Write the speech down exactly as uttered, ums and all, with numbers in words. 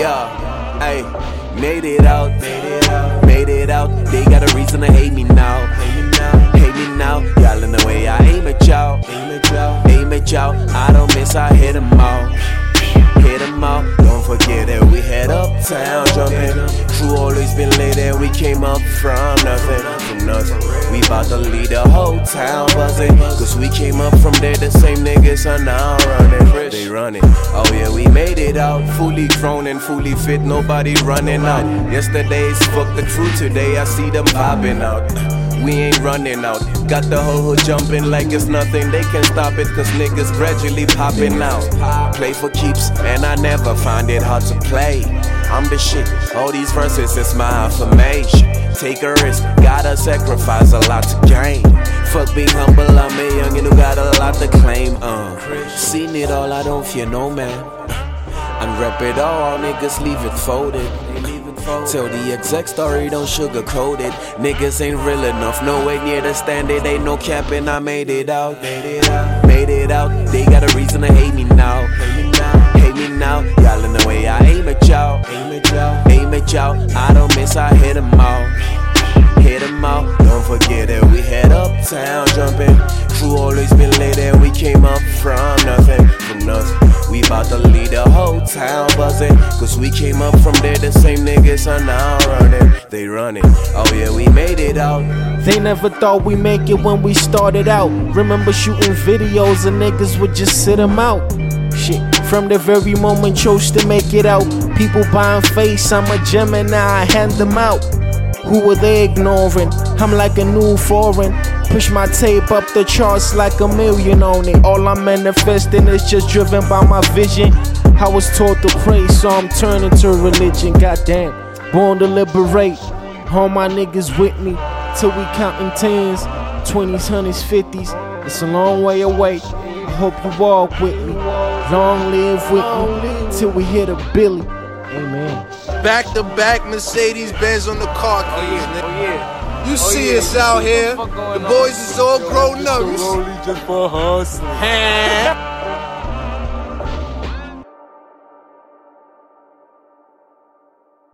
Yeah, ayy, made it out, made it out, made it out. They got a reason to hate me now, hate me now, hate me now. Y'all in the way I aim at y'all, aim at y'all, aim at y'all. I don't miss, I hit 'em all, hit 'em all. Don't forget that we had uptown jumping. Crew always been lit and we came up from nothing, from nothing. We bout to lead the whole town buzzing, cause we came up from there. The same niggas are now running, they running. Oh yeah, we made it out, fully grown and fully fit, nobody running out. Yesterday's fuck the crew, today I see them vibing out. We ain't running out, got the whole hood jumping like it's nothing. They can't stop it cause niggas gradually popping out. Play for keeps and I never find it hard to play. I'm the shit, all these verses is my affirmation. Take a risk, gotta sacrifice a lot to gain. Fuck being humble, I'm a youngin' who got a lot to claim. uh. Seen it all, I don't fear no man. Unwrap it all, niggas leave it folded. Tell the exact story, don't sugarcoat it. Niggas ain't real enough, no way near the standard. Ain't no capping, I made it out, made it out, made it out. They got a reason to hate me now, hate me now, hate me now. Y'all in the way I aim at y'all, aim at y'all, aim at y'all. I don't miss, I hit 'em all, hit 'em all. Don't forget that we had uptown jumping. Crew always been lit and we came up from nothing, from nothing. We bout to lead the whole town buzzing, cause we came up from there. The same niggas are now running, they running. Oh yeah, we made it out. They never thought we make it when we started out. Remember shooting videos and niggas would just sit 'em out. Shit, from the very moment chose to make it out. People buying face, I'm a Gemini, I hand them out. Who were they ignoring? I'm like a new foreign. Push my tape up the charts like a million on it. All I'm manifesting is just driven by my vision. I was taught to pray, so I'm turning to religion. Goddamn, born to liberate. All my niggas with me till we counting tens, twenties, hundreds, fifties. It's a long way away. I hope you walk with me. Long live with me till we hit a Billy. Amen. Back to back Mercedes Benz on the car keys. Oh yeah. You Oh, see yeah. us out here. The boys is all grown up. Rollie just for hustling.